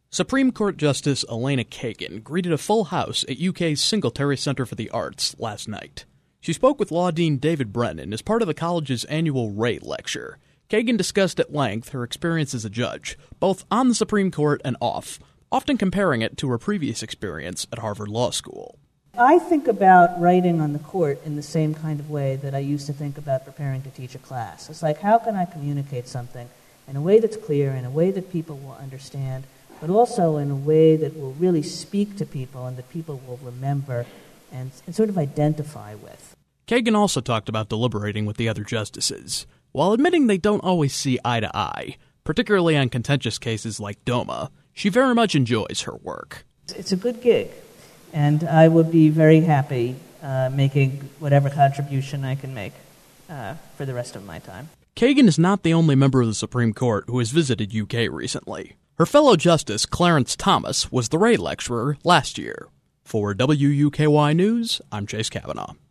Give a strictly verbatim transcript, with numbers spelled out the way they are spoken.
Supreme Court Justice Elena Kagan greeted a full house at U K's Singletary Center for the Arts last night. She spoke with Law Dean David Brennan as part of the college's annual Ray Lecture. Kagan discussed at length her experience as a judge, both on the Supreme Court and off, often comparing it to her previous experience at Harvard Law School. I think about writing on the court in the same kind of way that I used to think about preparing to teach a class. It's like, how can I communicate something in a way that's clear, in a way that people will understand, but also in a way that will really speak to people and that people will remember and, and sort of identify with. Kagan also talked about deliberating with the other justices, while admitting they don't always see eye to eye, particularly on contentious cases like DOMA. She very much enjoys her work. It's a good gig, and I would be very happy uh, making whatever contribution I can make uh, for the rest of my time. Kagan is not the only member of the Supreme Court who has visited U K recently. Her fellow justice, Clarence Thomas, was the Ray lecturer last year. For W U K Y News, I'm Chase Kavanaugh.